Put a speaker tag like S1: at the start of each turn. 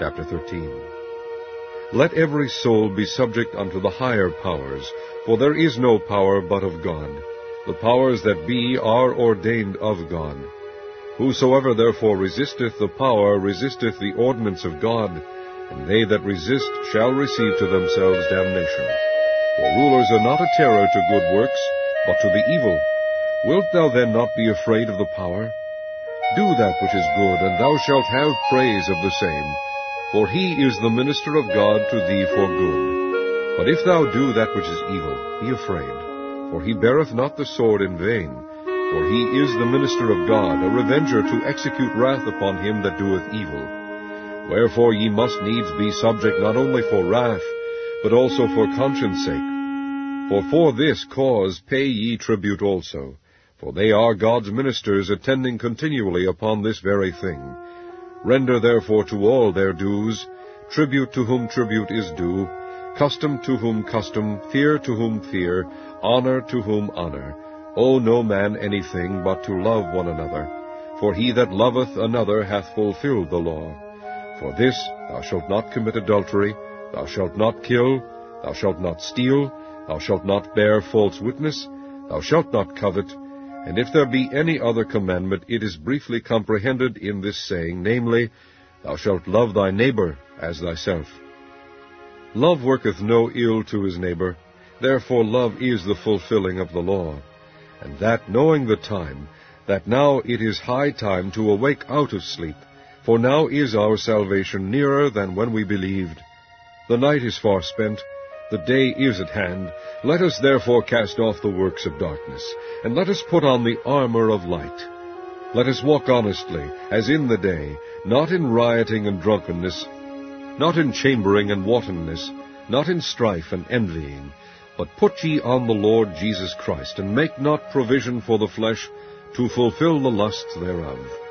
S1: Chapter 13. Let every soul be subject unto the higher powers, for there is no power but of God. The powers that be are ordained of God. Whosoever therefore resisteth the power resisteth the ordinance of God, and they that resist shall receive to themselves damnation. For rulers are not a terror to good works, but to the evil. Wilt thou then not be afraid of the power? Do that which is good, and thou shalt have praise of the same. For he is the minister of God to thee for good. But if thou do that which is evil, be afraid, for he beareth not the sword in vain. For he is the minister of God, a revenger to execute wrath upon him that doeth evil. Wherefore ye must needs be subject not only for wrath, but also for conscience sake. For this cause pay ye tribute also, for they are God's ministers, attending continually upon this very thing. Render therefore to all their dues, tribute to whom tribute is due, custom to whom custom, fear to whom fear, honor to whom honor. Owe no man anything but to love one another, for he that loveth another hath fulfilled the law. For this, thou shalt not commit adultery, thou shalt not kill, thou shalt not steal, thou shalt not bear false witness, thou shalt not covet. And if there be any other commandment, it is briefly comprehended in this saying, namely, thou shalt love thy neighbor as thyself. Love worketh no ill to his neighbor, therefore love is the fulfilling of the law. And that, knowing the time, that now it is high time to awake out of sleep, for now is our salvation nearer than when we believed. The night is far spent, the day is at hand. Let us therefore cast off the works of darkness, and let us put on the armor of light. Let us walk honestly, as in the day, not in rioting and drunkenness, not in chambering and wantonness, not in strife and envying, but put ye on the Lord Jesus Christ, and make not provision for the flesh to fulfill the lusts thereof.